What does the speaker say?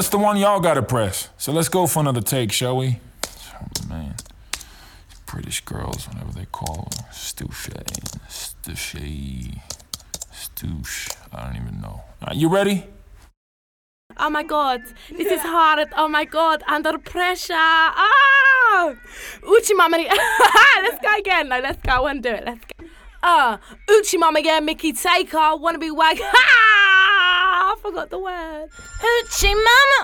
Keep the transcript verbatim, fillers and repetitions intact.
That's the one y'all gotta press. So let's go for another take, shall we? Oh, man. British girls, whatever they call them. Stouche. Stouche. Stouche. I don't even know. Right, you ready? Oh my god, this is hard. Oh my god, under pressure. Ah! Uchi mama. Let's go again. No, let's go. I want to do it. Let's go. Uh, Uchi mama again, Mickey Taker, wanna be wag. Ha! I forgot the word. Uchi mama.